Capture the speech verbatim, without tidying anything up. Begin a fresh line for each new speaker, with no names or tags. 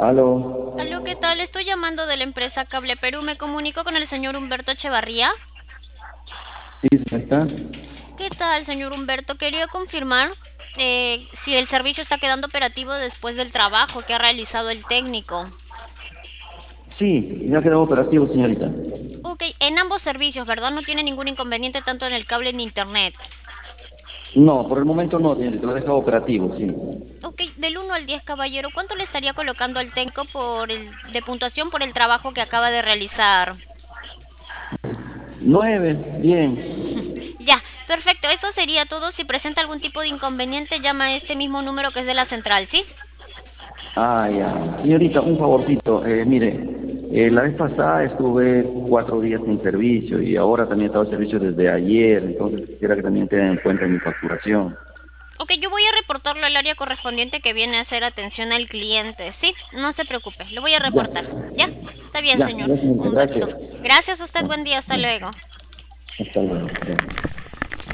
Aló,
Aló, ¿qué tal? Estoy llamando de la empresa Cable Perú. Me comunico con el señor Humberto Echevarría.
sí, señorita.
¿Qué tal, señor Humberto? Quería confirmar eh, si el servicio está quedando operativo después del trabajo que ha realizado el técnico.
Sí, ya quedó operativo, señorita.
Ok, en ambos servicios, ¿verdad? No tiene ningún inconveniente tanto en el cable ni internet.
No, por el momento no, señorita, lo he dejado operativo, sí.
Ok, del uno al diez, caballero, ¿cuánto le estaría colocando al técnico por el, de puntuación por el trabajo que acaba de realizar?
Nueve, bien.
Ya, perfecto. Eso sería todo. Si presenta algún tipo de inconveniente, llama a este mismo número que es de la central, ¿sí?
Ah, ya. Señorita, un favorcito. Eh, mire, eh, la vez pasada estuve cuatro días sin servicio y ahora también he estado en servicio desde ayer, entonces quisiera que también tengan en cuenta mi facturación.
Ok, yo voy a reportarlo al área correspondiente que viene a hacer atención al cliente. Sí, no se preocupe, lo voy a
Ya,
reportar. ¿Ya? Está bien,
ya,
señor
ya, señorita,
Humberto.
gracias.
Gracias a usted,
Ya,
buen día, hasta
ya.
luego.
Hasta luego. Ya.